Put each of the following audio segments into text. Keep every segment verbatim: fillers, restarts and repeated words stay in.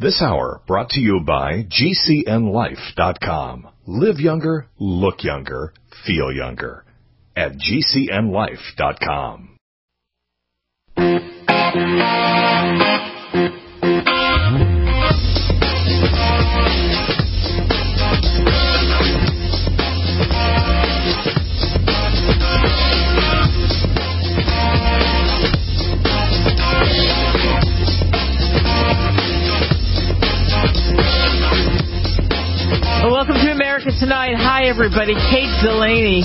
This hour brought to you by G C N life dot com. Live younger, look younger, feel younger. At G C N life dot com. Welcome to America Tonight. Hi, everybody. Kate Delaney.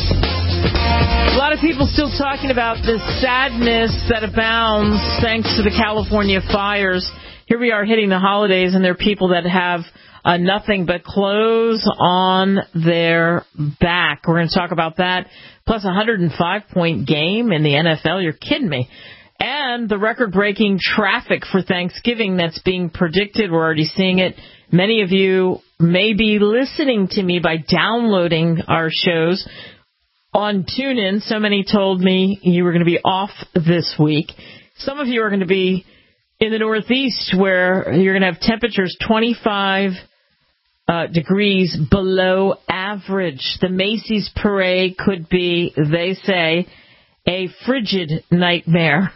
A lot of people still talking about the sadness that abounds thanks to the California fires. Here we are hitting the holidays, and there are people that have uh, nothing but clothes on their back. We're going to talk about that, plus a one hundred five point game in the N F L. You're kidding me. And the record-breaking traffic for Thanksgiving that's being predicted. We're already seeing it. Many of you may be listening to me by downloading our shows on TuneIn. So many told me you were going to be off this week. Some of you are going to be in the Northeast where you're going to have temperatures twenty-five uh, degrees below average. The Macy's parade could be, they say, a frigid nightmare.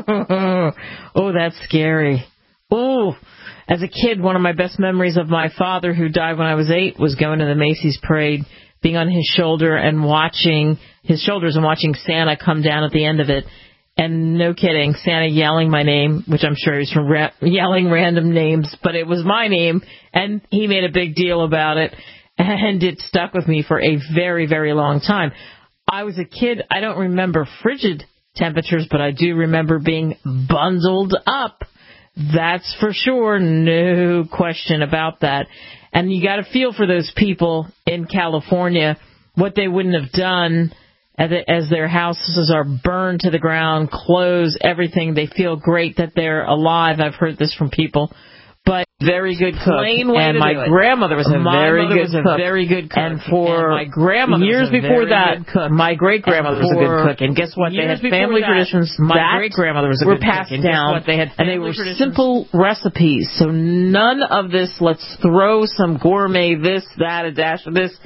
Oh, that's scary. Oh, as a kid, one of my best memories of my father, who died when I was eight, was going to the Macy's parade, being on his shoulder and watching his shoulders and watching Santa come down at the end of it. And no kidding, Santa yelling my name, which I'm sure he was from ra- yelling random names, but it was my name, and he made a big deal about it, and it stuck with me for a very, very long time. I was a kid. I don't remember frigid temperatures, but I do remember being bundled up. That's for sure. No question about that. And you got to feel for those people in California, what they wouldn't have done as their houses are burned to the ground, clothes, everything. They feel great that they're alive. I've heard this from people. But very good cook. Plain way and to my do it. grandmother was a my very mother good was a cook. very good cook. And for and my grandmother years was a before very that, good cook. my great grandmother was a good cook. And guess what? They had family that, traditions. My great grandmother was a were good passed cook. And down, what? They had and they were traditions. simple recipes. So none of this. Let's throw some gourmet this, that, a dash of this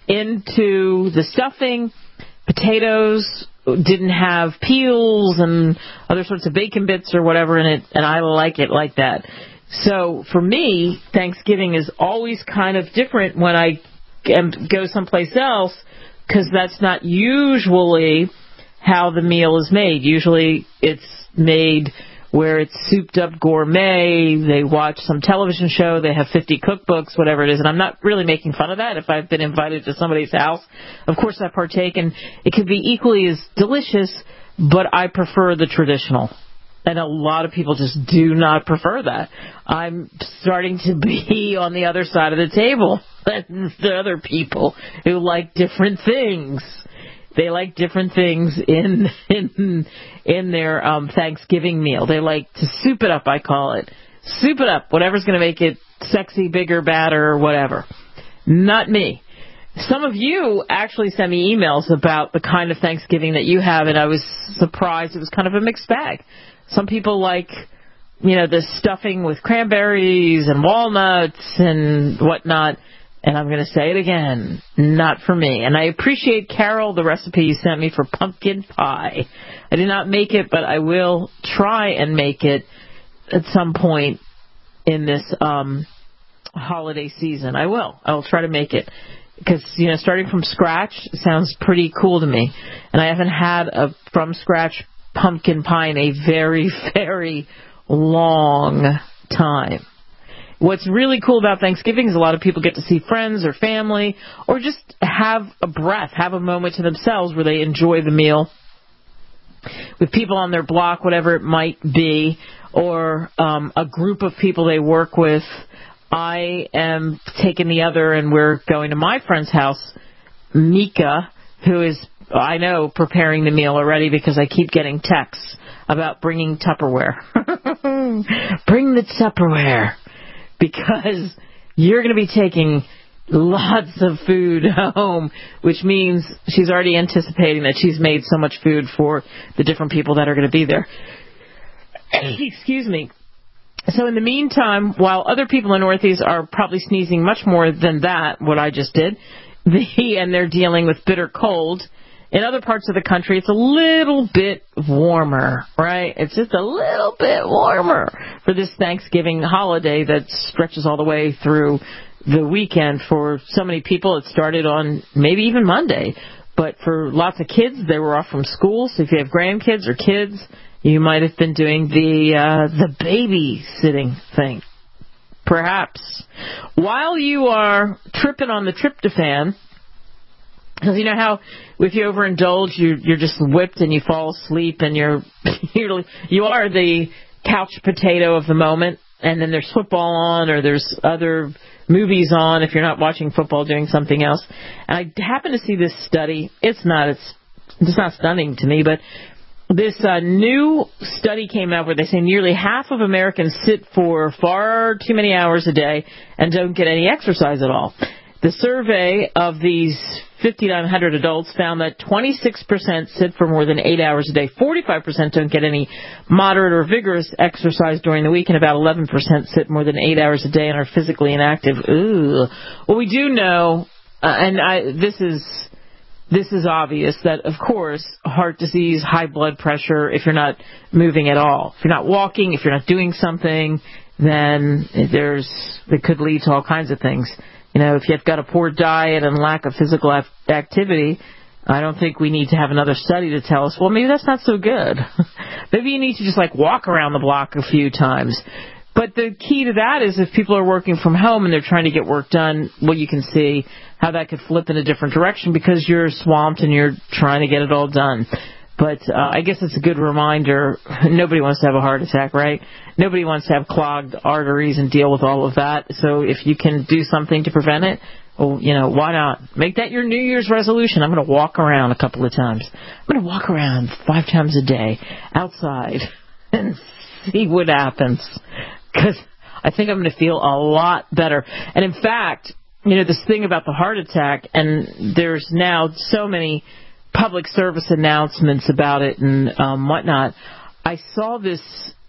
into the stuffing. Potatoes didn't have peels and other sorts of bacon bits or whatever in it, and I like it like that. So for me, Thanksgiving is always kind of different when I go someplace else, because that's not usually how the meal is made. Usually it's made where it's souped up gourmet. They watch some television show. They have fifty cookbooks, whatever it is. And I'm not really making fun of that. If I've been invited to somebody's house, of course I partake, and it could be equally as delicious, but I prefer the traditional. And a lot of people just do not prefer that. I'm starting to be on the other side of the table. The other people who like different things. They like different things in in in their um, Thanksgiving meal. They like to soup it up, I call it. Soup it up, whatever's going to make it sexy, bigger, badder, or whatever. Not me. Some of you actually sent me emails about the kind of Thanksgiving that you have, and I was surprised. It was kind of a mixed bag. Some people like, you know, the stuffing with cranberries and walnuts and whatnot. And I'm going to say it again, not for me. And I appreciate, Carol, the recipe you sent me for pumpkin pie. I did not make it, but I will try and make it at some point in this um, holiday season. I will. I will try to make it. Because, you know, starting from scratch sounds pretty cool to me. And I haven't had a from-scratch pumpkin pie in a very, very long time. What's really cool about Thanksgiving is a lot of people get to see friends or family, or just have a breath, have a moment to themselves where they enjoy the meal with people on their block, whatever it might be, or um, a group of people they work with. I am taking the other, and we're going to my friend's house, Mika, who is, I know, preparing the meal already because I keep getting texts about bringing Tupperware. Bring the Tupperware, because you're going to be taking lots of food home, which means she's already anticipating that she's made so much food for the different people that are going to be there. Excuse me. So in the meantime, while other people in Northeast are probably sneezing much more than that, what I just did, the, and they're dealing with bitter cold, in other parts of the country, it's a little bit warmer, right? It's just a little bit warmer for this Thanksgiving holiday that stretches all the way through the weekend. For so many people, it started on maybe even Monday. But for lots of kids, they were off from school. So if you have grandkids or kids, you might have been doing the uh, the babysitting thing, perhaps. While you are tripping on the tryptophan, because you know how if you overindulge, you, you're just whipped and you fall asleep and you're, you're you are the couch potato of the moment, and then there's football on or there's other movies on if you're not watching football, doing something else. And I happen to see this study. It's not it's, it's not stunning to me, but this uh, new study came out where they say nearly half of Americans sit for far too many hours a day and don't get any exercise at all. The survey of these fifty-nine hundred adults found that twenty-six percent sit for more than eight hours a day, forty-five percent don't get any moderate or vigorous exercise during the week, and about eleven percent sit more than eight hours a day and are physically inactive. Ooh. Well, we do know, uh, and I, this is this is obvious, that, of course, heart disease, high blood pressure, if you're not moving at all. If you're not walking, if you're not doing something, then there's it could lead to all kinds of things. You know, if you've got a poor diet and lack of physical activity, I don't think we need to have another study to tell us, well, maybe that's not so good. Maybe you need to just, like, walk around the block a few times. But the key to that is if people are working from home and they're trying to get work done, well, you can see how that could flip in a different direction because you're swamped and you're trying to get it all done. But uh, I guess it's a good reminder. Nobody wants to have a heart attack, right? Nobody wants to have clogged arteries and deal with all of that. So if you can do something to prevent it, well, you know, why not? Make that your New Year's resolution. I'm going to walk around a couple of times. I'm going to walk around five times a day outside and see what happens. Because I think I'm going to feel a lot better. And in fact, you know, this thing about the heart attack, and there's now so many public service announcements about it and um, whatnot. I saw this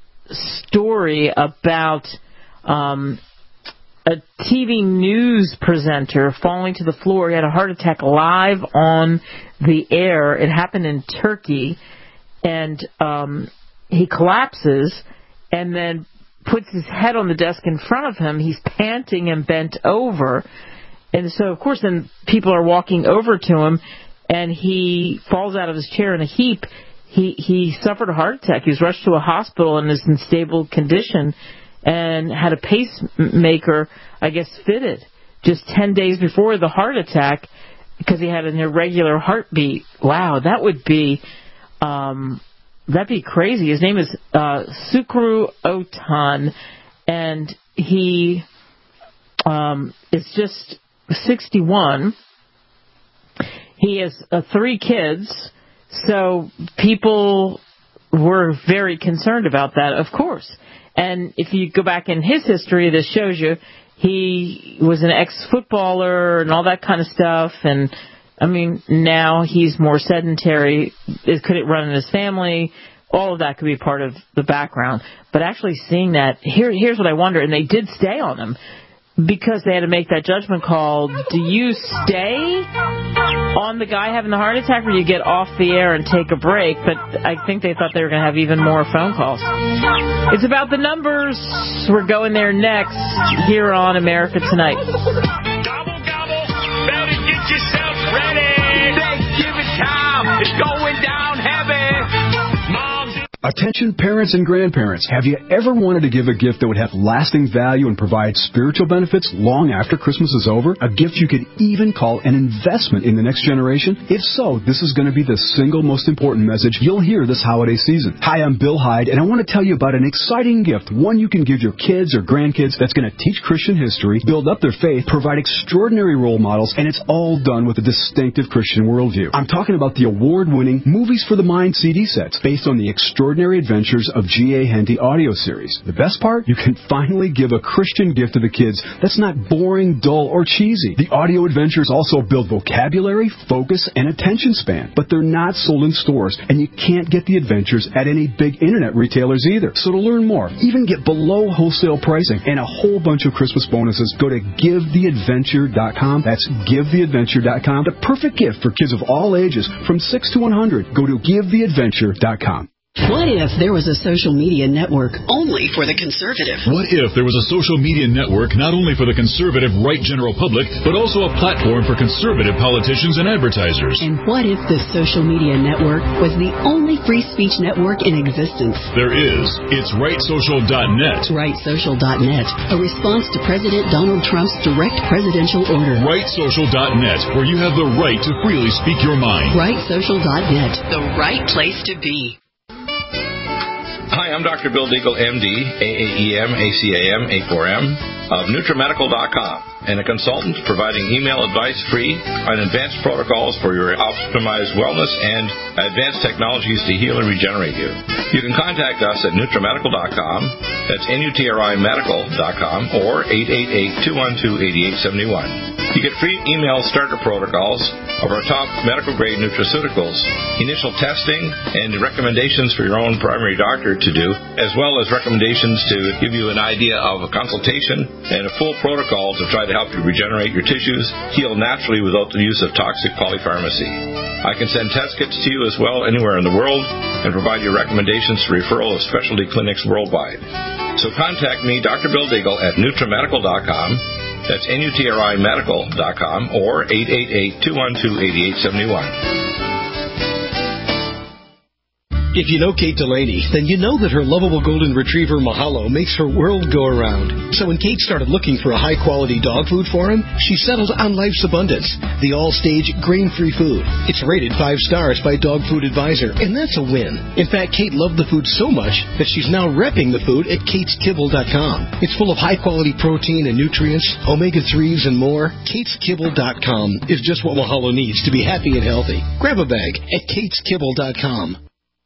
story about um, a T V news presenter falling to the floor. He had a heart attack live on the air. It happened in Turkey, and um, he collapses and then puts his head on the desk in front of him. He's panting and bent over. And so, of course, then people are walking over to him, and he falls out of his chair in a heap. He he suffered a heart attack. He was rushed to a hospital and is in stable condition and had a pacemaker, I guess, fitted just ten days before the heart attack because he had an irregular heartbeat. Wow, that would be um, that'd be crazy. His name is uh, Sukru Otan, and he um, is just sixty-one. He has uh, three kids, so people were very concerned about that, of course. And if you go back in his history, this shows you he was an ex-footballer and all that kind of stuff. And, I mean, now he's more sedentary. It couldn't run in his family. All of that could be part of the background. But actually seeing that, here, here's what I wonder, and they did stay on him, because they had to make that judgment call. Do you stay on the guy having the heart attack, or do you get off the air and take a break? But I think they thought they were going to have even more phone calls. It's about the numbers. We're going there next here on America Tonight. Gobble, gobble. Better get yourself ready. Thanksgiving time is going down heavy. Mom's Attention parents and grandparents, have you ever wanted to give a gift that would have lasting value and provide spiritual benefits long after Christmas is over? A gift you could even call an investment in the next generation? If so, this is going to be the single most important message you'll hear this holiday season. Hi, I'm Bill Hyde, and I want to tell you about an exciting gift, one you can give your kids or grandkids that's going to teach Christian history, build up their faith, provide extraordinary role models, and it's all done with a distinctive Christian worldview. I'm talking about the award-winning Movies for the Mind C D sets, based on the extraordinary Extraordinary Adventures of G A. Henty audio series. The best part? You can finally give a Christian gift to the kids that's not boring, dull, or cheesy. The audio adventures also build vocabulary, focus, and attention span, but they're not sold in stores, and you can't get the adventures at any big internet retailers either. So to learn more, even get below wholesale pricing and a whole bunch of Christmas bonuses, go to give the adventure dot com. That's give the adventure dot com. The perfect gift for kids of all ages from six to one hundred. Go to give the adventure dot com. What if there was a social media network only for the conservative? What if there was a social media network not only for the conservative right general public, but also a platform for conservative politicians and advertisers? And what if the social media network was the only free speech network in existence? There is. It's right social dot net. right social dot net, a response to President Donald Trump's direct presidential order. right social dot net, where you have the right to freely speak your mind. right social dot net, the right place to be. Hi, I'm Doctor Bill Deagle, M D, A A E M, A C A M, A four M, of NutriMedical dot com, and a consultant providing email advice free on advanced protocols for your optimized wellness and advanced technologies to heal and regenerate you. You can contact us at NutriMedical dot com, that's N U T R I Medical dot com, or eight eight eight, two one two, eight eight seven one. You get free email starter protocols of our top medical-grade nutraceuticals, initial testing, and recommendations for your own primary doctor to do, as well as recommendations to give you an idea of a consultation and a full protocol to try to help you regenerate your tissues, heal naturally without the use of toxic polypharmacy. I can send test kits to you as well anywhere in the world and provide you recommendations for referral of specialty clinics worldwide. So contact me, Doctor Bill Deagle, at NutriMedical dot com. That's N U T R I Medical dot com, or eight eight eight, two one two, eight eight seven one. If you know Kate Delaney, then you know that her lovable golden retriever Mahalo makes her world go around. So when Kate started looking for a high-quality dog food for him, she settled on Life's Abundance, the all-stage grain-free food. It's rated five stars by Dog Food Advisor, and that's a win. In fact, Kate loved the food so much that she's now repping the food at kates kibble dot com. It's full of high-quality protein and nutrients, omega threes, and more. kates kibble dot com is just what Mahalo needs to be happy and healthy. Grab a bag at kates kibble dot com.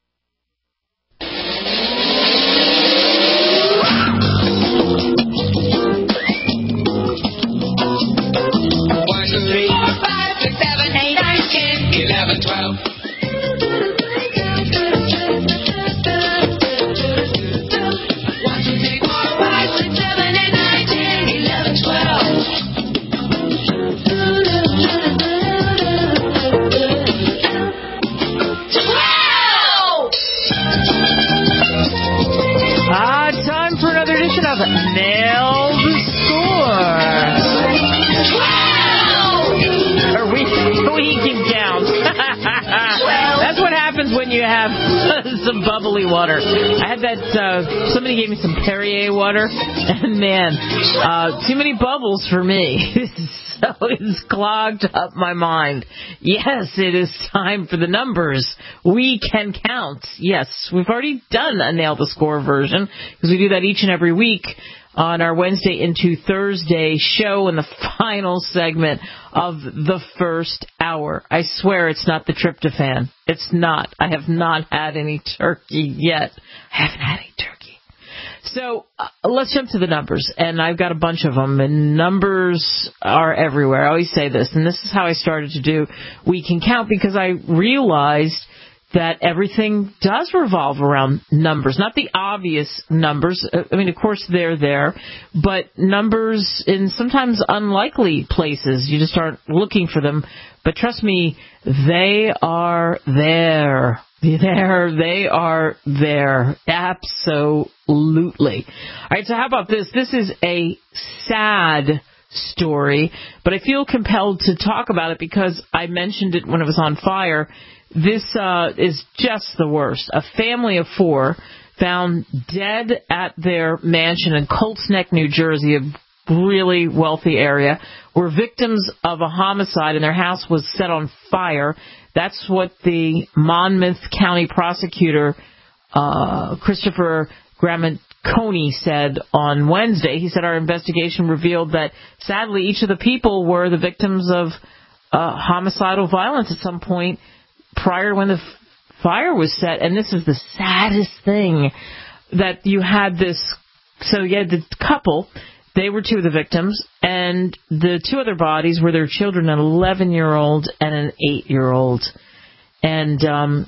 eleven, twelve. One, two, three, four, five, six, seven, eight, nine, ten, eleven, twelve. Twelve! Ah, time for another edition of Nail the Score. Twelve! Or we, we can count. That's what happens when you have some bubbly water. I had that, uh, somebody gave me some Perrier water, and man, uh, too many bubbles for me. So it's clogged up my mind. Yes, it is time for the numbers. We can count. Yes, we've already done a Nail the Score version, because we do that each and every week on our Wednesday into Thursday show in the final segment of the first hour. I swear it's not the tryptophan. It's not. I have not had any turkey yet. I haven't had any turkey. So uh, let's jump to the numbers, and I've got a bunch of them, and numbers are everywhere. I always say this, and this is how I started to do We Can Count, because I realized that everything does revolve around numbers, not the obvious numbers. I mean, of course, they're there, but numbers in sometimes unlikely places. You just aren't looking for them. But trust me, they are there. There, they are there. Absolutely. All right, so how about this? This is a sad story, but I feel compelled to talk about it because I mentioned it when it was on fire. This uh, is just the worst. A family of four found dead at their mansion in Colts Neck, New Jersey, a really wealthy area, were victims of a homicide, and their house was set on fire. That's what the Monmouth County prosecutor, uh, Christopher Gramaconi, said on Wednesday. He said, our investigation revealed that, sadly, each of the people were the victims of uh, homicidal violence at some point prior when the f- fire was set, and this is the saddest thing, that you had this, so you had the couple, they were two of the victims, and the two other bodies were their children, an eleven-year-old and an eight-year-old. And um,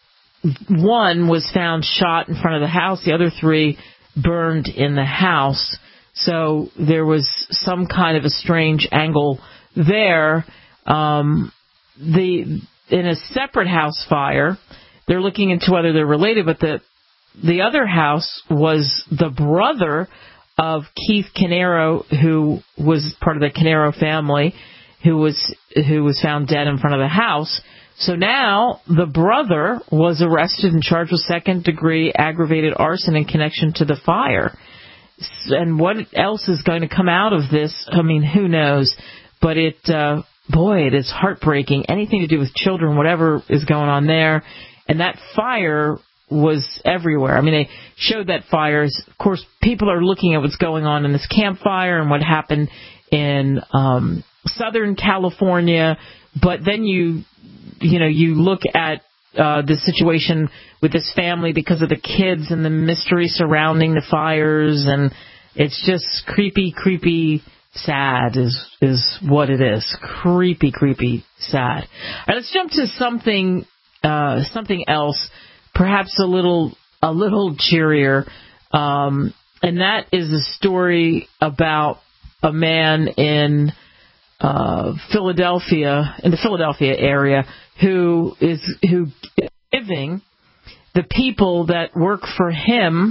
one was found shot in front of the house, the other three burned in the house. So there was some kind of a strange angle there. Um, the in a separate house fire, they're looking into whether they're related, but the the other house was the brother of Keith Canero, who was part of the Canero family, who was who was found dead in front of the house. So now the brother was arrested and charged with second-degree aggravated arson in connection to the fire. And what else is going to come out of this? I mean, who knows? But it, uh, boy, it is heartbreaking. Anything to do with children, whatever is going on there. And that fire was everywhere. I mean, they showed that fires. Of course, people are looking at what's going on in this campfire and what happened in um, Southern California. But then you, you know, you look at uh, the situation with this family because of the kids and the mystery surrounding the fires, and it's just creepy, creepy, sad is is what it is. Creepy, creepy, sad. All right, let's jump to something uh, something else, perhaps a little a little cheerier, um, and that is a story about a man in uh, Philadelphia, in the Philadelphia area, who is who is giving the people that work for him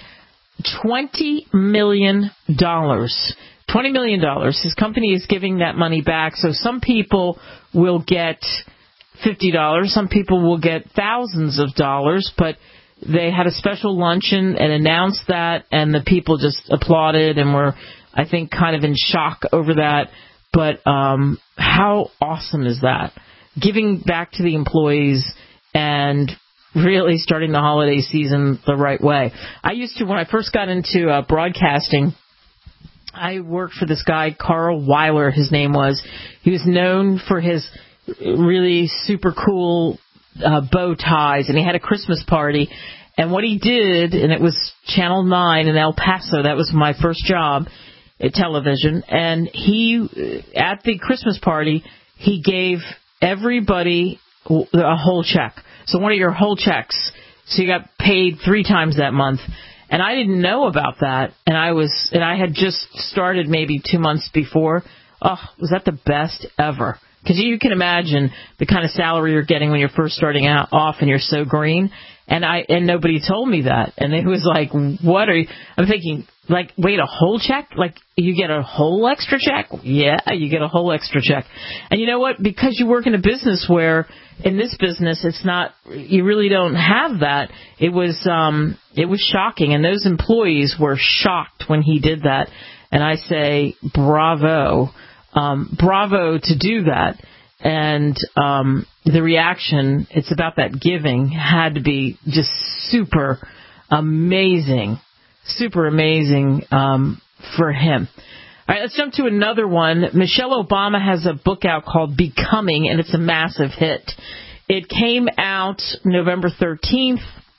twenty million dollars. twenty million dollars. His company is giving that money back. So some people will get fifty dollars. Some people will get thousands of dollars. But they had a special luncheon and announced that, and the people just applauded and were, I think, kind of in shock over that. But um, how awesome is that? Giving back to the employees and really starting the holiday season the right way. I used to, when I first got into uh, broadcasting, I worked for this guy, Carl Weiler, his name was. He was known for his really super cool uh, bow ties, and he had a Christmas party. And what he did, and it was Channel nine in El Paso, that was my first job at television, and he, at the Christmas party, he gave everybody a whole check. So one of your whole checks. So you got paid three times that month. And I didn't know about that. And I was, and I had just started maybe two months before. Oh, was that the best ever? Because you can imagine the kind of salary you're getting when you're first starting out off and you're so green. And I, and nobody told me that. And it was like, what are you, I'm thinking, like, wait, a whole check? Like, you get a whole extra check? Yeah, you get a whole extra check. And you know what? Because you work in a business where, in this business, it's not, you really don't have that. It was, um, it was shocking. And those employees were shocked when he did that. And I say, bravo. Um, bravo to do that. And um, the reaction, it's about that giving, had to be just super amazing, super amazing um, for him. All right, let's jump to another one. Michelle Obama has a book out called Becoming, and it's a massive hit. It came out November thirteenth.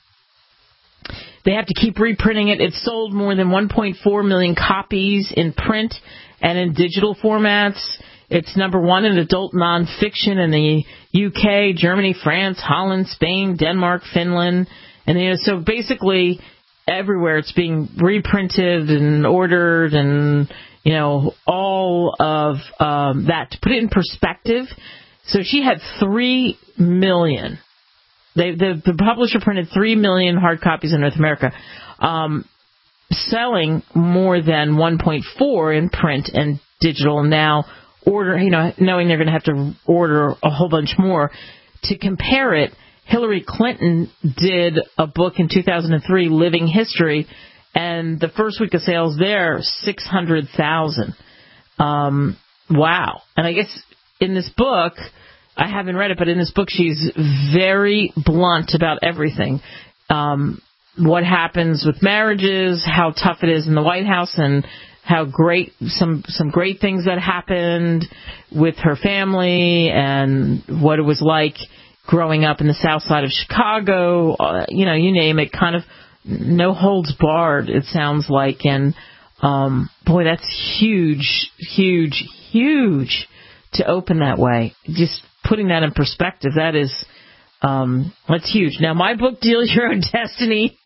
They have to keep reprinting it. It sold more than one point four million copies in print and in digital formats. It's number one in adult nonfiction in the U K, Germany, France, Holland, Spain, Denmark, Finland. And you know, so basically everywhere it's being reprinted and ordered, and you know, all of um, that. To put it in perspective, so she had three million. They, the, the publisher printed three million hard copies in North America, um, selling more than one point four in print and digital. Now, order, you know, knowing they're going to have to order a whole bunch more. To compare it, Hillary Clinton did a book in two thousand three, Living History, and the first week of sales there, six hundred thousand. Um, wow. And I guess in this book, I haven't read it, but in this book, she's very blunt about everything. Um, what happens with marriages, how tough it is in the White House, and how great, some, some great things that happened with her family, and what it was like growing up in the south side of Chicago, uh, you know, you name it, kind of no holds barred, it sounds like. And, um, boy, that's huge, huge, huge to open that way. Just putting that in perspective, that is, um, that's huge. Now, my book, Deal Your Own Destiny,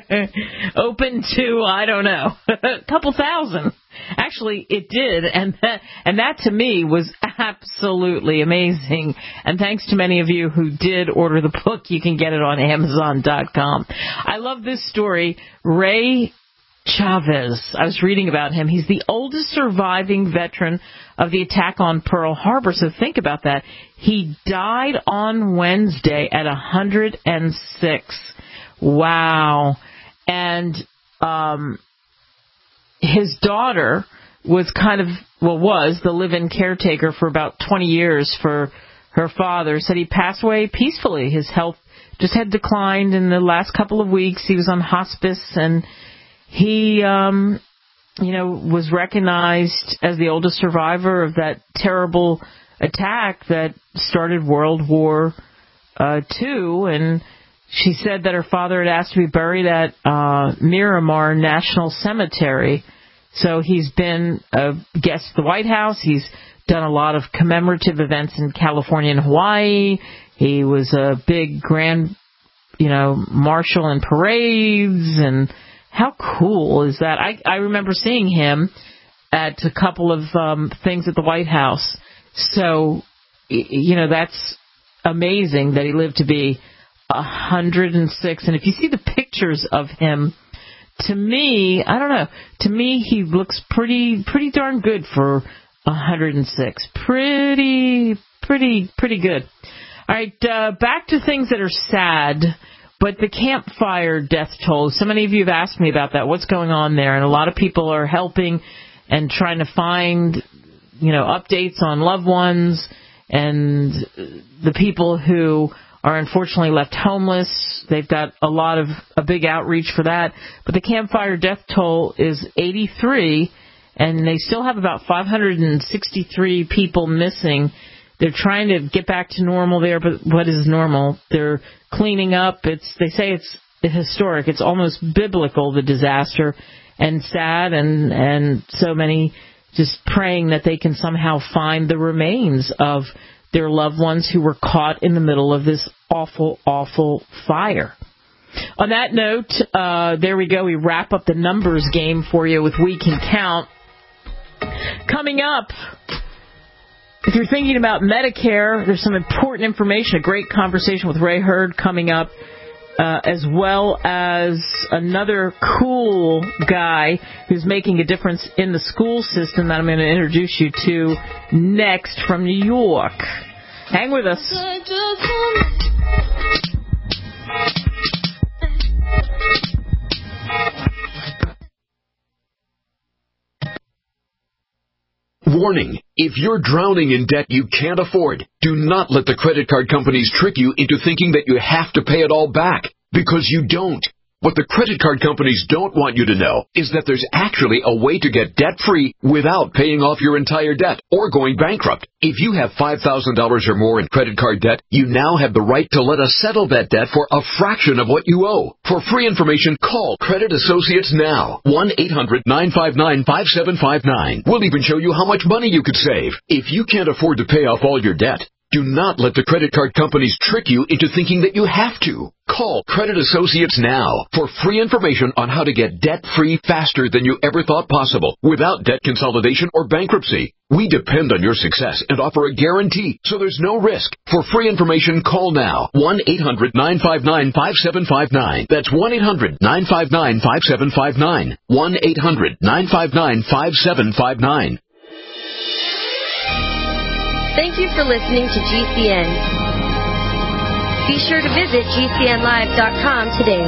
open to, I don't know, a couple thousand. Actually, it did, and that, and that to me was absolutely amazing. And thanks to many of you who did order the book. You can get it on Amazon dot com. I love this story. Ray Chavez, I was reading about him. He's the oldest surviving veteran of the attack on Pearl Harbor. So think about that. He died on Wednesday at one hundred six. Wow. And um his daughter was kind of, well, was the live-in caretaker for about twenty years for her father. Said he passed away peacefully. His health just had declined in the last couple of weeks. He was on hospice, and he, um, you know, was recognized as the oldest survivor of that terrible attack that started World War uh, Two. And she said that her father had asked to be buried at uh, Miramar National Cemetery. So he's been a guest at the White House. He's done a lot of commemorative events in California and Hawaii. He was a big grand, you know, marshal in parades. And how cool is that? I, I remember seeing him at a couple of um, things at the White House. So, you know, that's amazing that he lived to be one hundred six. And if you see the pictures of him, to me, I don't know, to me he looks pretty pretty darn good for one hundred six. Pretty, pretty, pretty good. All right, uh, back to things that are sad, but the Camp Fire death toll. So many of you have asked me about that. What's going on there? And a lot of people are helping and trying to find, you know, updates on loved ones and the people who are unfortunately left homeless. They've got a lot of a big outreach for that. But the Camp Fire death toll is eighty-three, and they still have about five hundred sixty-three people missing. They're trying to get back to normal there, but what is normal? They're cleaning up. It's they say it's historic. It's almost biblical, the disaster, and sad, and and so many just praying that they can somehow find the remains of their loved ones who were caught in the middle of this awful, awful fire. On that note, uh, there we go. We wrap up the numbers game for you with We Can Count. Coming up, if you're thinking about Medicare, there's some important information, a great conversation with Ray Hurd coming up, uh, as well as another cool guy who's making a difference in the school system that I'm going to introduce you to next from New York. Hang with us. Warning, if you're drowning in debt you can't afford, do not let the credit card companies trick you into thinking that you have to pay it all back, because you don't. What the credit card companies don't want you to know is that there's actually a way to get debt-free without paying off your entire debt or going bankrupt. If you have five thousand dollars or more in credit card debt, you now have the right to let us settle that debt for a fraction of what you owe. For free information, call Credit Associates now. one eight hundred nine five nine five seven five nine. We'll even show you how much money you could save. If you can't afford to pay off all your debt, do not let the credit card companies trick you into thinking that you have to. Call Credit Associates now for free information on how to get debt-free faster than you ever thought possible without debt consolidation or bankruptcy. We depend on your success and offer a guarantee, so there's no risk. For free information, call now. one eight hundred nine five nine five seven five nine. That's one eight hundred nine five nine five seven five nine. one eight hundred nine five nine five seven five nine. Thank you for listening to G C N. Be sure to visit G C N live dot com today.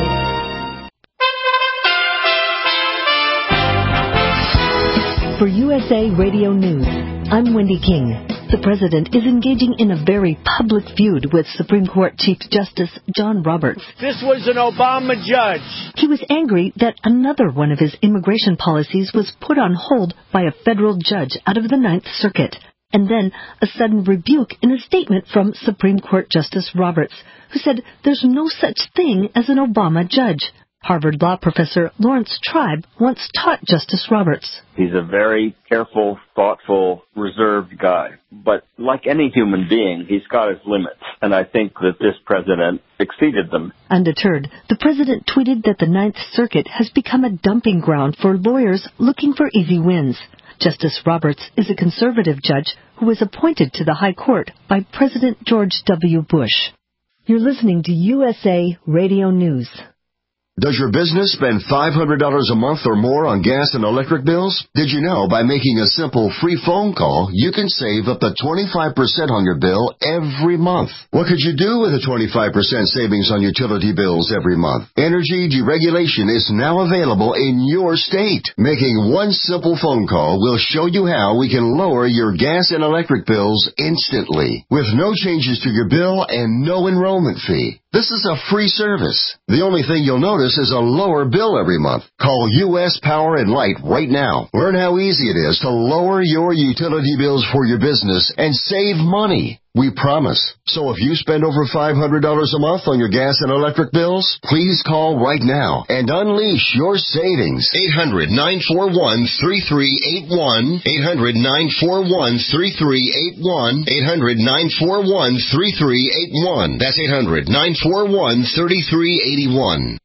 For U S A Radio News, I'm Wendy King. The president is engaging in a very public feud with Supreme Court Chief Justice John Roberts. This was an Obama judge. He was angry that another one of his immigration policies was put on hold by a federal judge out of the Ninth Circuit. And then a sudden rebuke in a statement from Supreme Court Justice Roberts, who said there's no such thing as an Obama judge. Harvard Law professor Lawrence Tribe once taught Justice Roberts. He's a very careful, thoughtful, reserved guy. But like any human being, he's got his limits. And I think that this president exceeded them. Undeterred, the president tweeted that the Ninth Circuit has become a dumping ground for lawyers looking for easy wins. Justice Roberts is a conservative judge who was appointed to the High Court by President George W. Bush. You're listening to U S A Radio News. Does your business spend five hundred dollars a month or more on gas and electric bills? Did you know by making a simple free phone call, you can save up to twenty-five percent on your bill every month? What could you do with a twenty-five percent savings on utility bills every month? Energy deregulation is now available in your state. Making one simple phone call will show you how we can lower your gas and electric bills instantly, with no changes to your bill and no enrollment fee. This is a free service. The only thing you'll notice is a lower bill every month. Call U S Power and Light right now. Learn how easy it is to lower your utility bills for your business and save money. We promise. So if you spend over five hundred dollars a month on your gas and electric bills, please call right now and unleash your savings. eight hundred, nine four one, three three eight one. eight hundred, nine four one, three three eight one. eight hundred, nine four one, three three eight one. That's eight hundred, nine four one, three three eight one.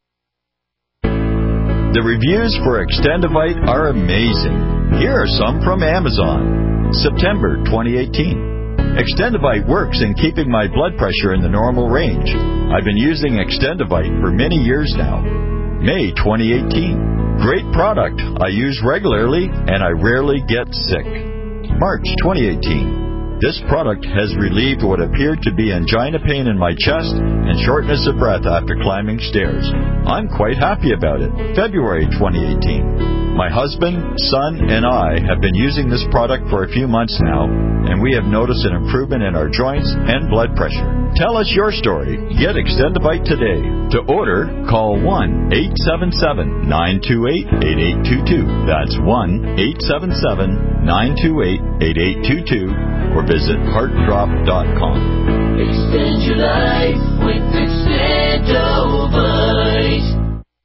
The reviews for Extendivite are amazing. Here are some from Amazon. September twenty eighteen. Extendivite works in keeping my blood pressure in the normal range. I've been using Extendivite for many years now. May twenty eighteen. Great product. I use regularly and I rarely get sick. March twenty eighteen. This product has relieved what appeared to be angina pain in my chest and shortness of breath after climbing stairs. I'm quite happy about it. February twenty eighteen. My husband, son, and I have been using this product for a few months now, and we have noticed an improvement in our joints and blood pressure. Tell us your story. Get Extendivite today. To order, call one eight seven seven, nine two eight, eight eight two two. That's one eight seven seven, nine two eight, eight eight two two, or visit heart drop dot com. Extend your life with Extendivite.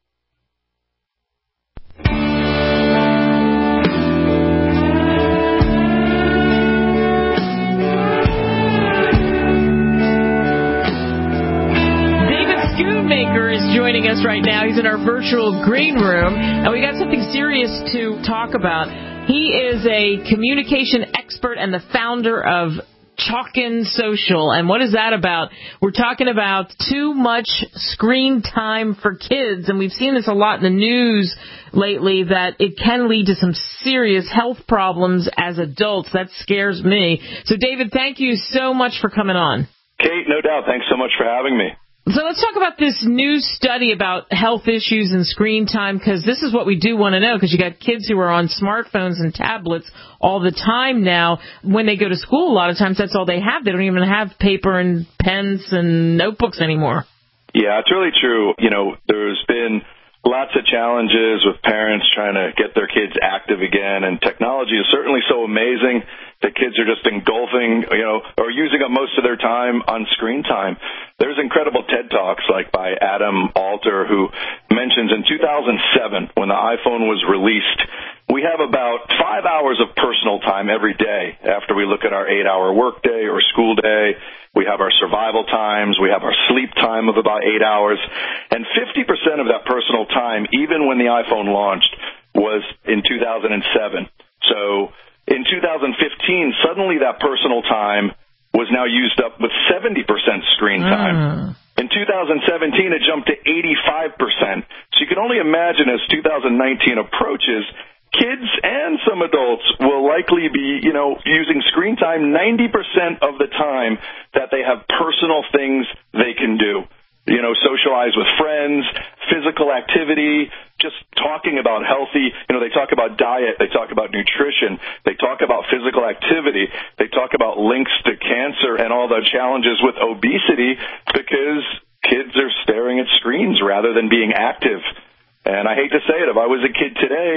Is joining us right now. He's in our virtual green room, and we got something serious to talk about. He is a communication expert and the founder of Chalkin Social. And what is that about? We're talking about too much screen time for kids, and we've seen this a lot in the news lately, that it can lead to some serious health problems as adults. That scares me. So, David, thank you so much for coming on. Kate, no doubt. Thanks so much for having me. So let's talk about this new study about health issues and screen time, because this is what we do want to know, because you got kids who are on smartphones and tablets all the time now. When they go to school, a lot of times that's all they have. They don't even have paper and pens and notebooks anymore. Yeah, it's really true. You know, there's been lots of challenges with parents trying to get their kids active again, and technology is certainly so amazing that kids are just engulfing, you know, or using up most of their time on screen time. There's incredible TED Talks like by Adam Alter, who mentions in two thousand seven, when the iPhone was released, we have about five hours of personal time every day after we look at our eight-hour workday or school day. We have our survival times. We have our sleep time of about eight hours. And fifty percent of that personal time, even when the iPhone launched, was in two thousand seven. So in two thousand fifteen, suddenly that personal time was now used up with seventy percent screen time. Mm. In two thousand seventeen, it jumped to eighty-five percent. So you can only imagine as two thousand nineteen approaches, kids and some adults will likely be, you know, using screen time ninety percent of the time that they have personal things they can do. You know, socialize with friends, physical activity, just talking about healthy, you know, they talk about diet, they talk about nutrition, they talk about physical activity, they talk about links to cancer and all the challenges with obesity because kids are staring at screens rather than being active. And I hate to say it, if I was a kid today,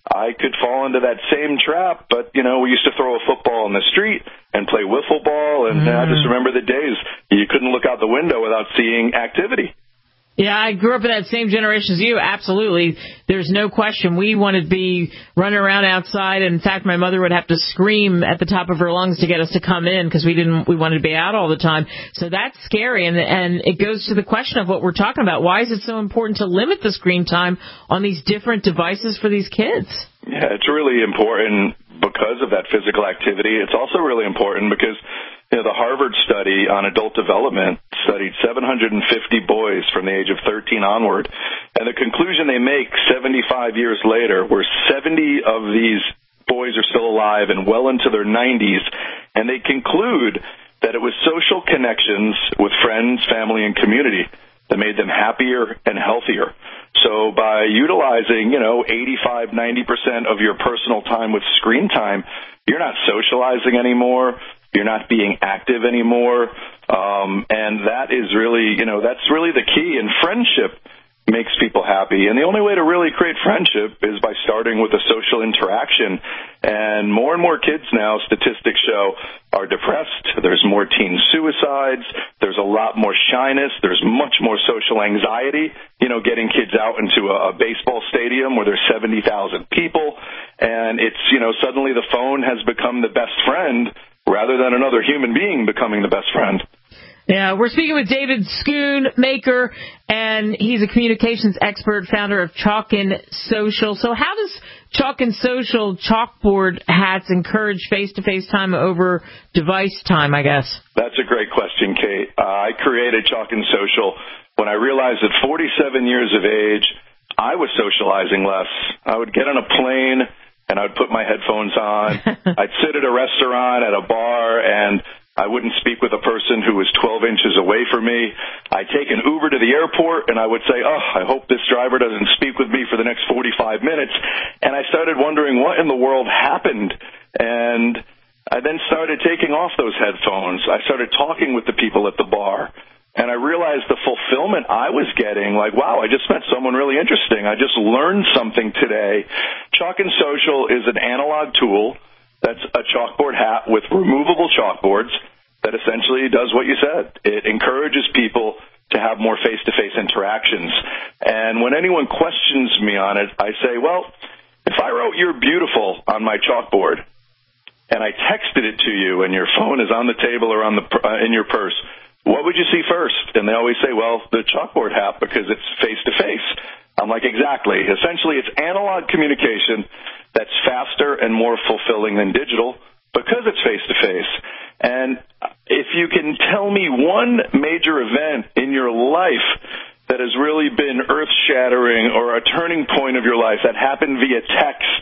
I could fall into that same trap. But, you know, we used to throw a football in the street and play wiffle ball, and mm. I just remember the days you couldn't look out the window without seeing activity. Yeah, I grew up in that same generation as you. Absolutely. There's no question. We wanted to be running around outside. In fact, my mother would have to scream at the top of her lungs to get us to come in because we didn't, we wanted to be out all the time. So that's scary. And, and it goes to the question of what we're talking about. Why is it so important to limit the screen time on these different devices for these kids? Yeah, it's really important because of that physical activity. It's also really important because, you know, the Harvard study on adult development studied seven hundred fifty boys from the age of thirteen onward, and the conclusion they make seventy-five years later, where seventy of these boys are still alive and well into their nineties, and they conclude that it was social connections with friends, family, and community that made them happier and healthier. So by utilizing, you know, eighty-five, ninety percent of your personal time with screen time, you're not socializing anymore. You're not being active anymore. Um, and that is really, you know, that's really the key. And friendship makes people happy. And the only way to really create friendship is by starting with a social interaction. And more and more kids now, statistics show, are depressed. There's more teen suicides. There's a lot more shyness. There's much more social anxiety, you know, getting kids out into a, a baseball stadium where there's seventy thousand people. And it's, you know, suddenly the phone has become the best friend rather than another human being becoming the best friend. Yeah, we're speaking with David Schoonmaker, and he's a communications expert, founder of Chalk and Social. So how does Chalk and Social chalkboard hats encourage face-to-face time over device time, I guess? That's a great question, Kate. Uh, I created Chalk and Social when I realized at forty-seven years of age, I was socializing less. I would get on a plane, and I would put my headphones on. I'd sit at a restaurant, at a bar, and I wouldn't speak with a person who was twelve inches away from me. I'd take an Uber to the airport, and I would say, oh, I hope this driver doesn't speak with me for the next forty-five minutes. And I started wondering what in the world happened. And I then started taking off those headphones. I started talking with the people at the bar. And I realized the fulfillment I was getting, like, wow, I just met someone really interesting. I just learned something today. Chalk and Social is an analog tool that's a chalkboard hat with removable chalkboards that essentially does what you said. It encourages people to have more face-to-face interactions. And when anyone questions me on it, I say, well, if I wrote "you're beautiful" on my chalkboard and I texted it to you and your phone is on the table or on the uh, in your purse, what would you see first? And they always say, well, the chalkboard hat because it's face-to-face. I'm like, exactly. Essentially, it's analog communication that's faster and more fulfilling than digital because it's face-to-face. And if you can tell me one major event in your life that has really been earth-shattering or a turning point of your life that happened via text,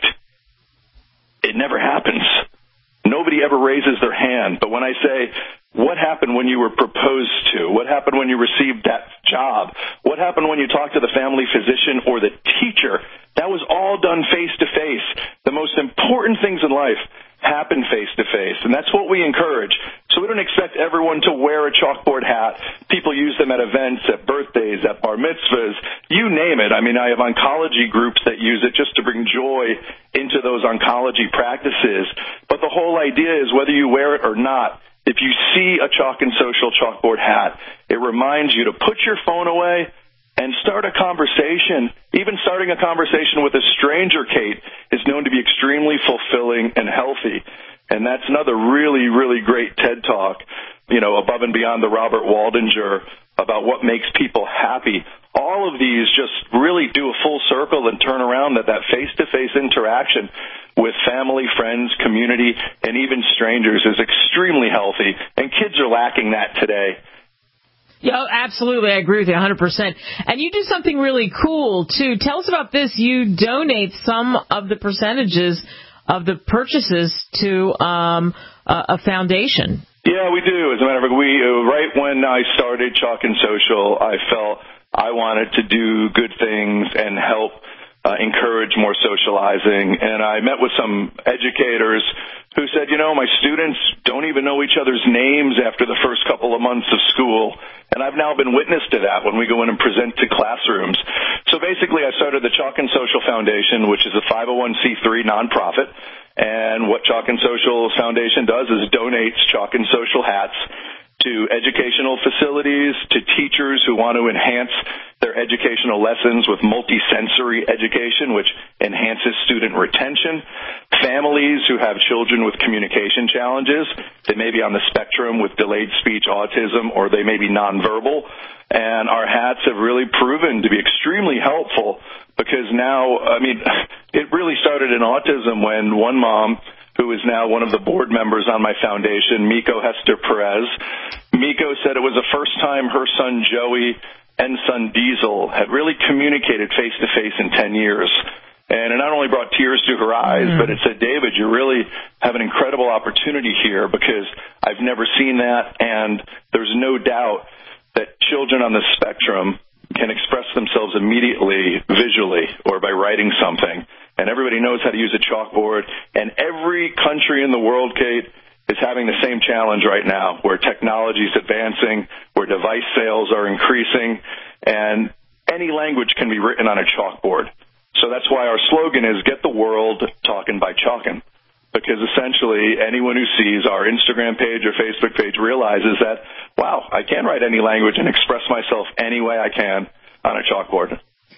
it never happens. Nobody ever raises their hand. But when I say, what happened when you were proposed to? What happened when you received that job? What happened when you talked to the family physician or the teacher? That was all done face-to-face. The most important things in life happen face-to-face, and that's what we encourage. So we don't expect everyone to wear a chalkboard hat. People use them at events, at birthdays, at bar mitzvahs, you name it. I mean, I have oncology groups that use it just to bring joy into those oncology practices. But the whole idea is whether you wear it or not, if you see a Chalk and Social chalkboard hat, it reminds you to put your phone away and start a conversation. Even starting a conversation with a stranger, Kate, is known to be extremely fulfilling and healthy. And that's another really, really great TED Talk, you know, above and beyond the Robert Waldinger about what makes people happy. All of these just really do a full circle and turn around that that face-to-face interaction with family, friends, community, and even strangers is extremely healthy, and kids are lacking that today. Yeah, absolutely. I agree with you one hundred percent. And you do something really cool, too. Tell us about this. You donate some of the percentages of the purchases to um, a, a foundation. Yeah, we do. As a matter of fact, we uh, right when I started Chalk and Social, I felt I wanted to do good things and help uh, encourage more socializing. And I met with some educators who said, you know, my students don't even know each other's names after the first couple of months of school. And I've now been witness to that when we go in and present to classrooms. So basically, I started the Chalk and Social Foundation, which is a five oh one c three nonprofit. And what Chalk and Social Foundation does is donates Chalk and Social hats to educational facilities, to teachers who want to enhance their educational lessons with multisensory education, which enhances student retention, families who have children with communication challenges. They may be on the spectrum with delayed speech, autism, or they may be nonverbal. And our hats have really proven to be extremely helpful because now, I mean, it really started in autism when one mom, who is now one of the board members on my foundation, Miko Hester Perez. Miko said it was the first time her son Joey and son Diesel had really communicated face-to-face in ten years. And it not only brought tears to her eyes, mm. but it said, David, you really have an incredible opportunity here because I've never seen that, and there's no doubt that children on the spectrum can express themselves immediately visually or by writing something. And everybody knows how to use a chalkboard. And every country in the world, Kate, is having the same challenge right now, where technology is advancing, where device sales are increasing, and any language can be written on a chalkboard. So that's why our slogan is Get the World Talking by Chalkin'. Because essentially anyone who sees our Instagram page or Facebook page realizes that, wow, I can write any language and express myself any way I can on a chalkboard.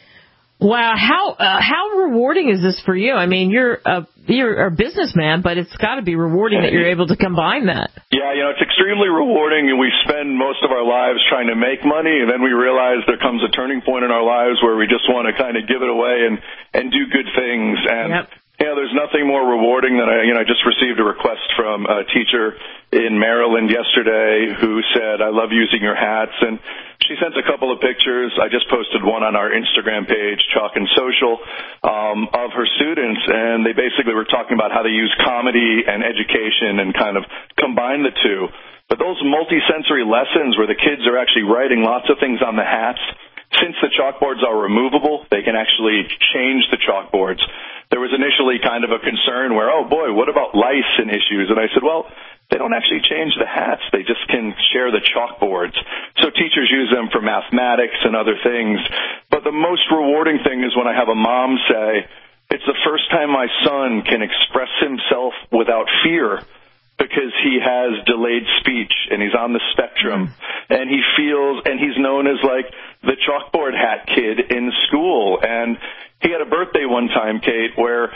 Wow, how uh, how rewarding is this for you? I mean, you're a you're a businessman, but it's got to be rewarding that you're able to combine that. Yeah, you know, it's extremely rewarding, and we spend most of our lives trying to make money, and then we realize there comes a turning point in our lives where we just want to kind of give it away and and do good things. And yep. You know, there's nothing more rewarding than I, you know, I just received a request from a teacher in Maryland yesterday who said, I love using your hats. And she sent a couple of pictures. I just posted one on our Instagram page, Chalk and Social, um, of her students. And they basically were talking about how they use comedy and education and kind of combine the two. But those multisensory lessons where the kids are actually writing lots of things on the hats, since the chalkboards are removable, they can actually change the chalkboards. There was initially kind of a concern where, oh, boy, what about lice and issues? And I said, well, they don't actually change the hats. They just can share the chalkboards. So teachers use them for mathematics and other things. But the most rewarding thing is when I have a mom say, it's the first time my son can express himself without fear because he has delayed speech and he's on the spectrum and he feels, and he's known as like the chalkboard hat kid in school. And he had a birthday one time, Kate, where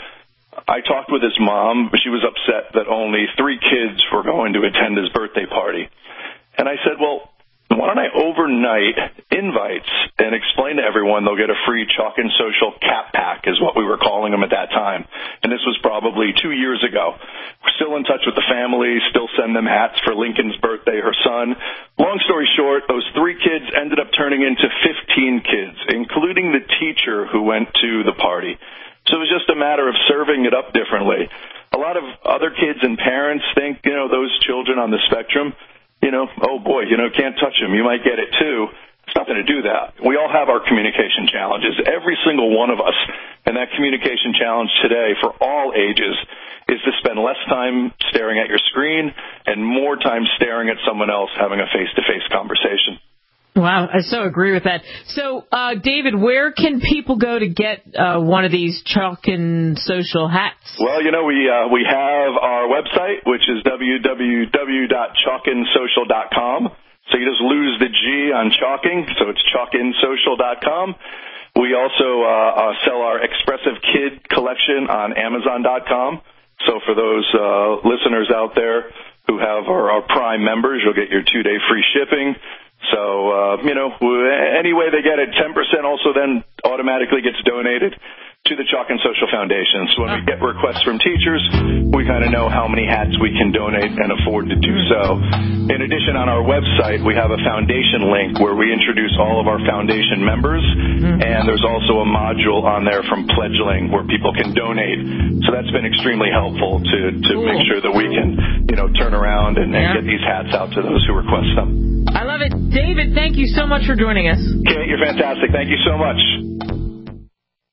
I talked with his mom. She was upset that only three kids were going to attend his birthday party. And I said, well, why don't I overnight invites and explain to everyone they'll get a free Chalk and Social cap pack is what we were calling them at that time. And this was probably two years ago. We're still in touch with the family, still send them hats for Lincoln's birthday, her son. Long story short, those three kids ended up turning into fifteen kids, including the teacher who went to the party. So it was just a matter of serving it up differently. A lot of other kids and parents think, you know, those children on the spectrum, you know, oh, boy, you know, can't touch them. You might get it, too. It's nothing to do that. We all have our communication challenges, every single one of us. And that communication challenge today for all ages is to spend less time staring at your screen and more time staring at someone else having a face-to-face conversation. Wow, I so agree with that. So, uh, David, where can people go to get uh, one of these Chalk and Social hats? Well, you know, we uh, we have our website, which is w w w dot chalk and social dot com. So you just lose the G on chalking, so it's chalk and social dot com. We also uh, uh, sell our Expressive Kid collection on amazon dot com. So for those uh, listeners out there who have our, our Prime members, you'll get your two-day free shipping. So, uh, you know, any way they get it, ten percent also then automatically gets donated to the Chalk and Social Foundation. So when we get requests from teachers, we kind of know how many hats we can donate and afford to do so. In addition, on our website, we have a foundation link where we introduce all of our foundation members, and there's also a module on there from Pledgeling where people can donate. So that's been extremely helpful to, to cool. make sure that we can, you know, turn around and, and yeah. get these hats out to those who request them. I love it. David, thank you so much for joining us. Kate, you're fantastic. Thank you so much.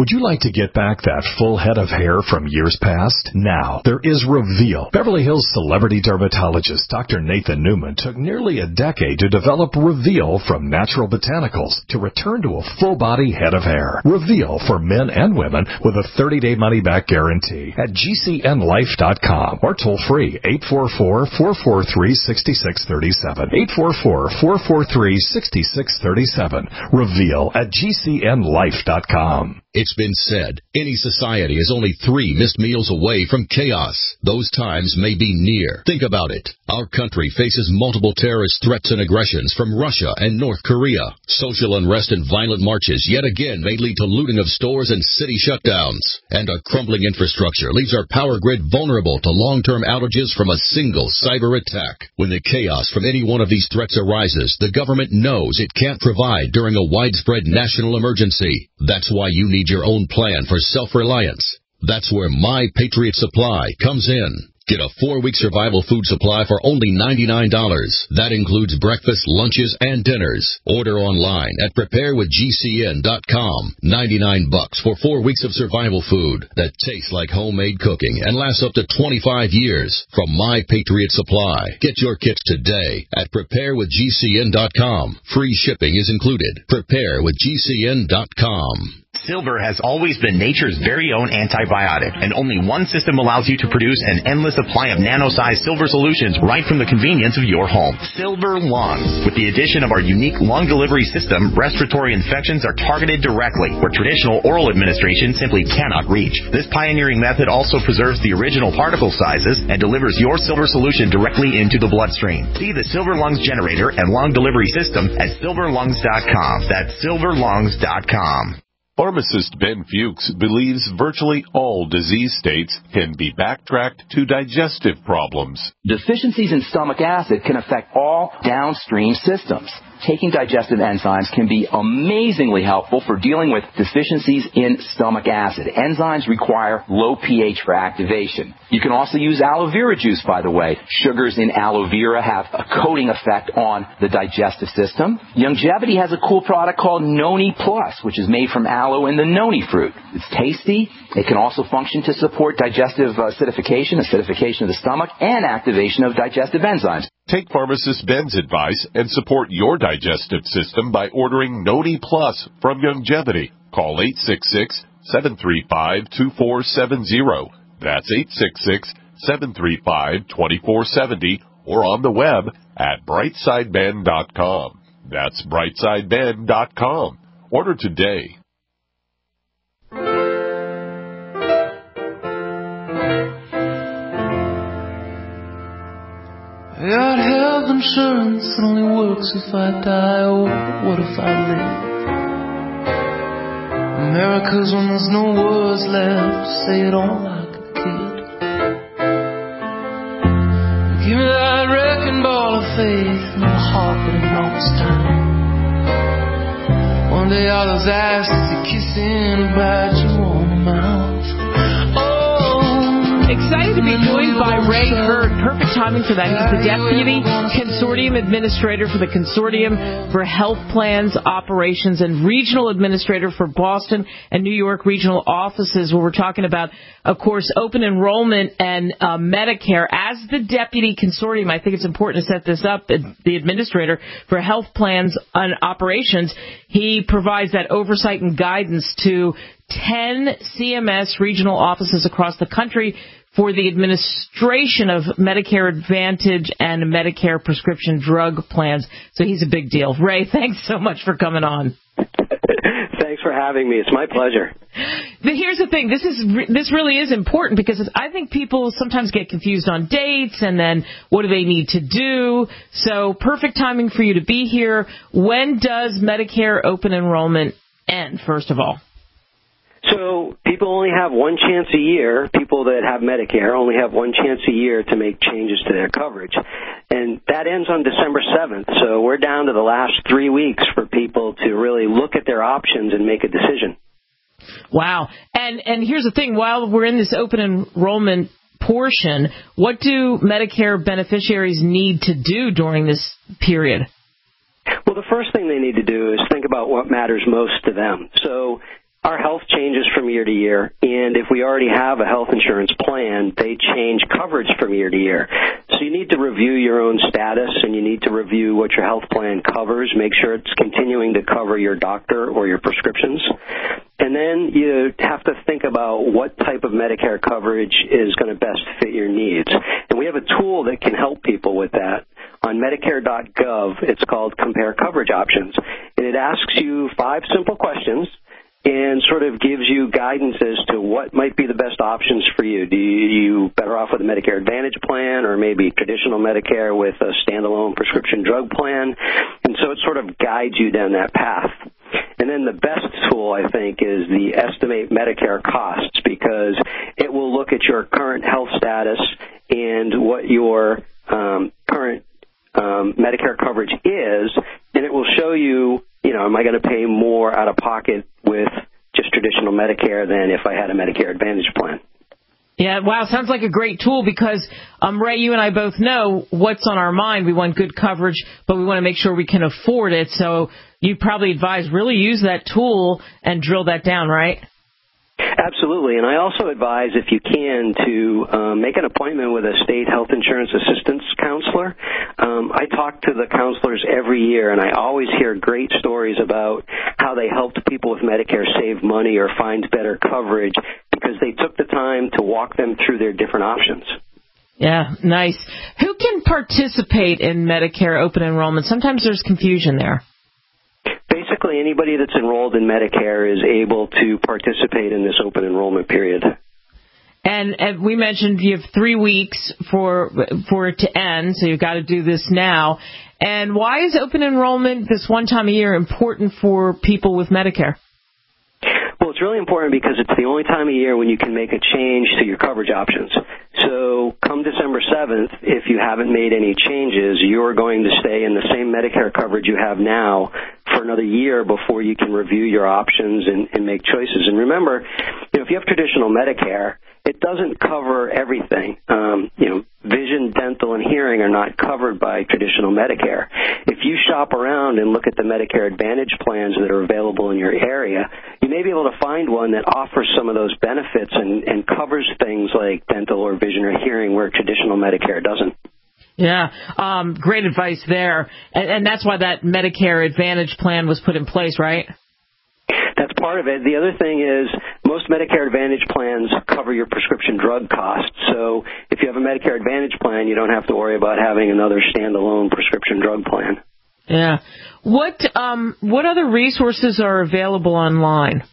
Would you like to get back that full head of hair from years past? Now, there is Reveal. Beverly Hills celebrity dermatologist Doctor Nathan Newman took nearly a decade to develop Reveal from natural botanicals to return to a full-body head of hair. Reveal for men and women with a thirty-day money-back guarantee at G C N life dot com or toll-free eight four four, four four three, six six three seven. eight four four, four four three, six six three seven. Reveal at G C N life dot com. It's been said, any society is only three missed meals away from chaos. Those times may be near. Think about it. Our country faces multiple terrorist threats and aggressions from Russia and North Korea. Social unrest and violent marches yet again may lead to looting of stores and city shutdowns. And a crumbling infrastructure leaves our power grid vulnerable to long-term outages from a single cyber attack. When the chaos from any one of these threats arises, the government knows it can't provide during a widespread national emergency. That's why you need your own plan for self-reliance. That's where My Patriot Supply comes in. Get a four-week survival food supply for only ninety-nine dollars. That includes breakfast, lunches, and dinners. Order online at prepare with G C N dot com. ninety-nine bucks for four weeks of survival food that tastes like homemade cooking and lasts up to twenty-five years. From My Patriot Supply. Get your kits today at prepare with G C N dot com. Free shipping is included. prepare with G C N dot com. Silver has always been nature's very own antibiotic, and only one system allows you to produce an endless supply of nano-sized silver solutions right from the convenience of your home. Silver Lungs. With the addition of our unique lung delivery system, respiratory infections are targeted directly, where traditional oral administration simply cannot reach. This pioneering method also preserves the original particle sizes and delivers your silver solution directly into the bloodstream. See the Silver Lungs generator and lung delivery system at silver lungs dot com. That's silver lungs dot com. Pharmacist Ben Fuchs believes virtually all disease states can be backtracked to digestive problems. Deficiencies in stomach acid can affect all downstream systems. Taking digestive enzymes can be amazingly helpful for dealing with deficiencies in stomach acid. Enzymes require low pH for activation. You can also use aloe vera juice, by the way. Sugars in aloe vera have a coating effect on the digestive system. Longevity has a cool product called Noni Plus, which is made from aloe and the noni fruit. It's tasty. It can also function to support digestive acidification, acidification of the stomach, and activation of digestive enzymes. Take Pharmacist Ben's advice and support your digestive system by ordering Noni Plus from Longevity. Call eight six six, seven three five, two four seven zero. That's eight six six, seven three five, two four seven zero or on the web at brightside ben dot com. That's brightside ben dot com. Order today. I got health insurance that only works if I die. Oh, what if I live? America's when there's no words left to say it all like a kid. Give me that wrecking ball of faith and a heart that knocks down. One day all those asses are kissing about you on the mouth. Excited to be joined by Ray Hurd. Perfect timing for that. He's the Deputy Consortium Administrator for the Consortium for Health Plans, Operations, and Regional Administrator for Boston and New York regional offices, where we're talking about, of course, open enrollment and uh, Medicare. As the Deputy Consortium, I think it's important to set this up, the Administrator for Health Plans and Operations, he provides that oversight and guidance to ten C M S regional offices across the country for the administration of Medicare Advantage and Medicare prescription drug plans. So he's a big deal. Ray, thanks so much for coming on. Thanks for having me. It's my pleasure. But here's the thing. This is this really is important because I think people sometimes get confused on dates and then what do they need to do. So perfect timing for you to be here. When does Medicare open enrollment end, first of all? So people only have one chance a year. People that have Medicare only have one chance a year to make changes to their coverage. And that ends on December seventh. So we're down to the last three weeks for people to really look at their options and make a decision. Wow. And and here's the thing. While we're in this open enrollment portion, what do Medicare beneficiaries need to do during this period? Well, the first thing they need to do is think about what matters most to them. So our health changes from year to year, and if we already have a health insurance plan, they change coverage from year to year. So you need to review your own status, and you need to review what your health plan covers, make sure it's continuing to cover your doctor or your prescriptions. And then you have to think about what type of Medicare coverage is going to best fit your needs. And we have a tool that can help people with that. On Medicare dot gov, it's called Compare Coverage Options. And it asks you five simple questions and sort of gives you guidance as to what might be the best options for you. Do you better off with a Medicare Advantage plan or maybe traditional Medicare with a standalone prescription drug plan? And so it sort of guides you down that path. And then the best tool, I think, is the Estimate Medicare Costs, because it will look at your current health status and what your um, current um, Medicare coverage is, and it will show you, you know, am I going to pay more out of pocket with just traditional Medicare than if I had a Medicare Advantage plan? Yeah, wow, sounds like a great tool because, um, Ray, you and I both know what's on our mind. We want good coverage, but we want to make sure we can afford it. So you probably advise really use that tool and drill that down, right? Absolutely, and I also advise, if you can, to um, make an appointment with a state health insurance assistance counselor. Um, I talk to the counselors every year, and I always hear great stories about how they helped people with Medicare save money or find better coverage because they took the time to walk them through their different options. Yeah, nice. Who can participate in Medicare open enrollment? Sometimes there's confusion there. Basically, anybody that's enrolled in Medicare is able to participate in this open enrollment period. And, and we mentioned you have three weeks for for it to end, so you've got to do this now. And why is open enrollment this one time a year important for people with Medicare? Well, it's really important because it's the only time of year when you can make a change to your coverage options. So come December seventh, if you haven't made any changes, you're going to stay in the same Medicare coverage you have now for another year before you can review your options and, and make choices. And remember, you know, if you have traditional Medicare, it doesn't cover everything. Um, you know, vision, dental, and hearing are not covered by traditional Medicare. If you shop around and look at the Medicare Advantage plans that are available in your area, you may be able to find one that offers some of those benefits and, and covers things like dental or vision or hearing where traditional Medicare doesn't. Yeah, um, great advice there. And, and that's why that Medicare Advantage plan was put in place, right? That's part of it. The other thing is most Medicare Advantage plans cover your prescription drug costs. So if you have a Medicare Advantage plan, you don't have to worry about having another standalone prescription drug plan. Yeah. What um, what other resources are available online?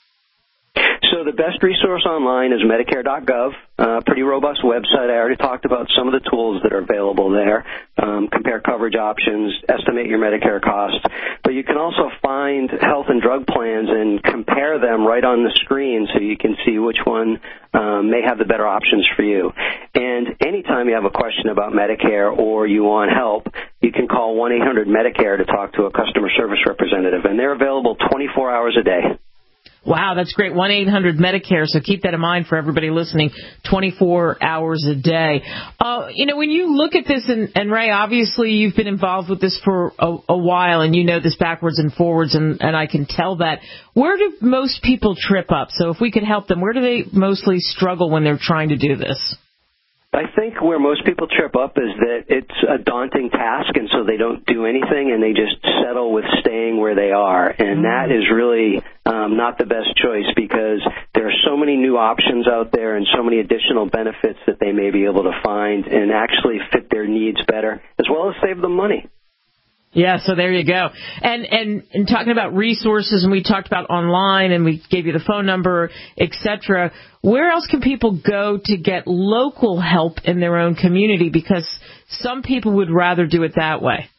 So the best resource online is Medicare dot gov, a pretty robust website. I already talked about some of the tools that are available there. Um, compare coverage options, estimate your Medicare costs. But you can also find health and drug plans and compare them right on the screen so you can see which one um, may have the better options for you. And anytime you have a question about Medicare or you want help, you can call one eight hundred Medicare to talk to a customer service representative. And they're available twenty-four hours a day. Wow, that's great. one eight hundred Medicare, so keep that in mind for everybody listening, twenty-four hours a day. Uh, you know, when you look at this, and, and Ray, obviously you've been involved with this for a, a while, and you know this backwards and forwards, and, and I can tell that. Where do most people trip up? So if we could help them, where do they mostly struggle when they're trying to do this? I think where most people trip up is that it's a daunting task, and so they don't do anything, and they just settle with staying where they are. And that is really um, not the best choice because there are so many new options out there and so many additional benefits that they may be able to find and actually fit their needs better, as well as save them money. Yeah, so there you go. And, and and talking about resources, and we talked about online, and we gave you the phone number, et cetera. Where else can people go to get local help in their own community? Because some people would rather do it that way.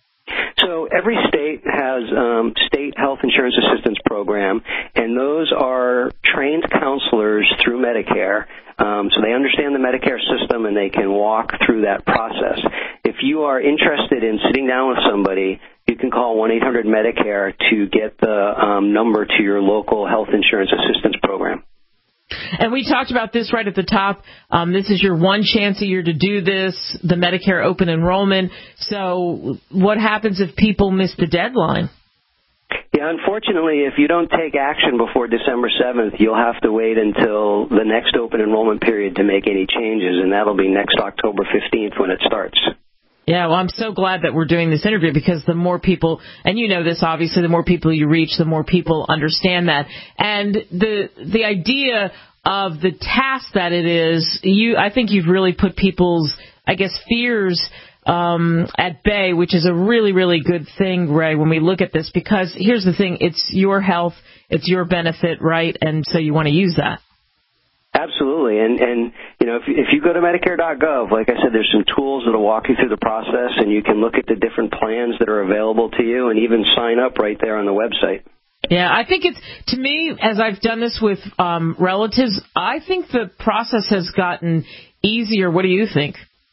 So every state has um, state health insurance assistance program, and those are trained counselors through Medicare. Um, so they understand the Medicare system, and they can walk through that process. If you are interested in sitting down with somebody, you can call one eight hundred Medicare to get the um, number to your local health insurance assistance program. And we talked about this right at the top. Um, this is your one chance a year to do this, the Medicare open enrollment. So what happens if people miss the deadline? Yeah, unfortunately, if you don't take action before December seventh, you'll have to wait until the next open enrollment period to make any changes, and that'll be next October fifteenth when it starts. Yeah, well, I'm so glad that we're doing this interview because the more people, and you know this obviously, the more people you reach, the more people understand that. And the the idea of the task that it is, you I think you've really put people's, I guess, fears Um, at bay, which is a really, really good thing, Ray, when we look at this, because here's the thing, it's your health, it's your benefit, right? And so you want to use that. Absolutely. And, and you know, if, if you go to Medicare dot gov, like I said, there's some tools that will walk you through the process, and you can look at the different plans that are available to you and even sign up right there on the website. Yeah, I think it's, to me, as I've done this with um, relatives, I think the process has gotten easier. What do you think?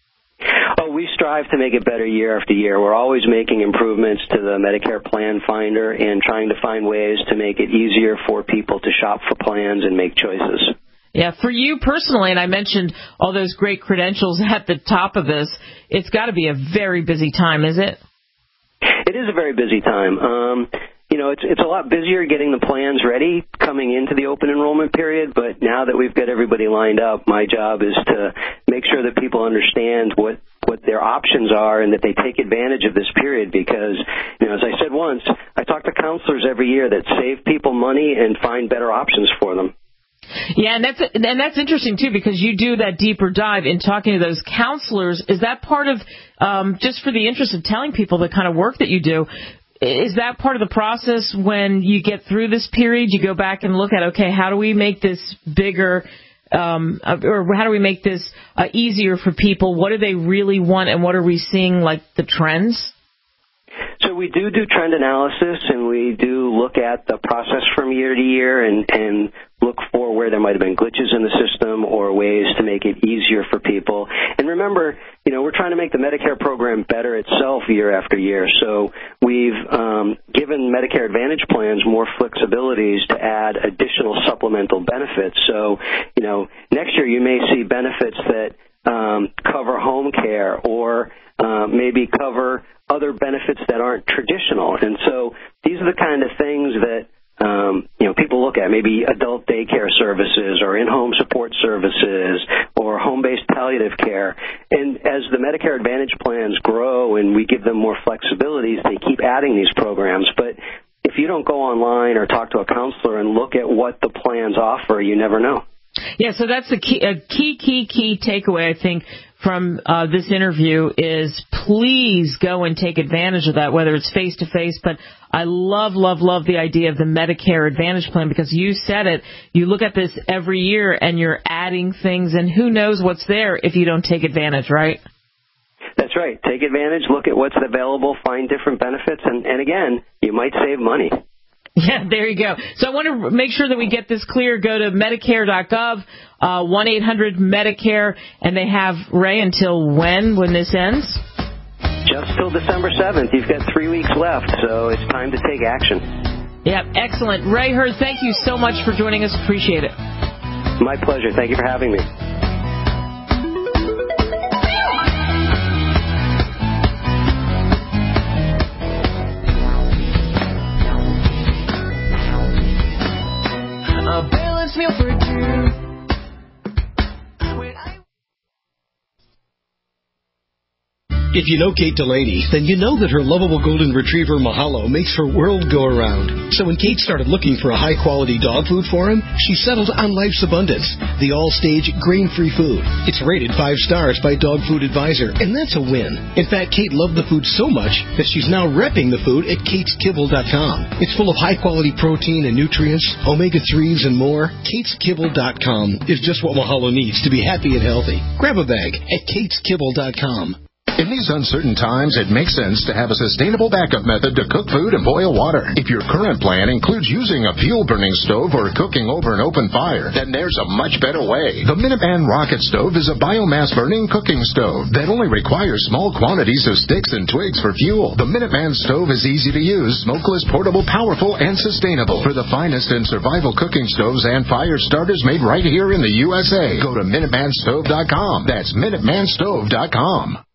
Oh, we strive to make it better year after year. We're always making improvements to the Medicare Plan Finder and trying to find ways to make it easier for people to shop for plans and make choices. Yeah, for you personally, and I mentioned all those great credentials at the top of this, it's got to be a very busy time, is it? It is a very busy time. Um, you know, it's it's a lot busier getting the plans ready coming into the open enrollment period, but now that we've got everybody lined up, my job is to make sure that people understand what, what their options are and that they take advantage of this period because, you know, as I said once, I talk to counselors every year that save people money and find better options for them. Yeah, and that's and that's interesting, too, because you do that deeper dive in talking to those counselors. Is that part of, um, just for the interest of telling people the kind of work that you do, is that part of the process when you get through this period, you go back and look at, okay, how do we make this bigger, um, or how do we make this uh, easier for people? What do they really want, and what are we seeing, like, the trends? So we do do trend analysis, and we do look at the process from year to year and, and look for where there might have been glitches in the system or ways to make it easier for people. And remember, you know, we're trying to make the Medicare program better itself year after year. So we've um, given Medicare Advantage plans more flexibilities to add additional supplemental benefits. So, you know, next year you may see benefits that um, cover home care or uh, maybe cover other benefits that aren't traditional. And so these are the kind of things that, um, you know, people look at, maybe adult daycare services or in-home support services or home-based palliative care. And as the Medicare Advantage plans grow and we give them more flexibilities, they keep adding these programs. But if you don't go online or talk to a counselor and look at what the plans offer, you never know. Yeah, so that's a key, a key, key, key takeaway, I think, from uh, this interview is please go and take advantage of that, whether it's face-to-face. But I love, love, love the idea of the Medicare Advantage plan because you said it. You look at this every year and you're adding things, and who knows what's there if you don't take advantage, right? That's right. Take advantage, look at what's available, find different benefits, and, and again, you might save money. Yeah, there you go. So I want to make sure that we get this clear. Go to Medicare dot gov, uh, one eight hundred Medicare, and they have, Ray, until when, when this ends? Just till December seventh. You've got three weeks left, so it's time to take action. Yep, excellent. Ray Hurd, thank you so much for joining us. Appreciate it. My pleasure. Thank you for having me. A balanced meal for two. If you know Kate Delaney, then you know that her lovable golden retriever Mahalo makes her world go around. So when Kate started looking for a high-quality dog food for him, she settled on Life's Abundance, the all-stage grain-free food. It's rated five stars by Dog Food Advisor, and that's a win. In fact, Kate loved the food so much that she's now repping the food at Kates Kibble dot com. It's full of high-quality protein and nutrients, omega threes, and more. Kates Kibble dot com is just what Mahalo needs to be happy and healthy. Grab a bag at Kates Kibble dot com. In these uncertain times, it makes sense to have a sustainable backup method to cook food and boil water. If your current plan includes using a fuel-burning stove or cooking over an open fire, then there's a much better way. The Minuteman Rocket Stove is a biomass-burning cooking stove that only requires small quantities of sticks and twigs for fuel. The Minuteman Stove is easy to use, smokeless, portable, powerful, and sustainable. For the finest in survival cooking stoves and fire starters made right here in the U S A, go to Minuteman Stove dot com. That's Minuteman Stove dot com.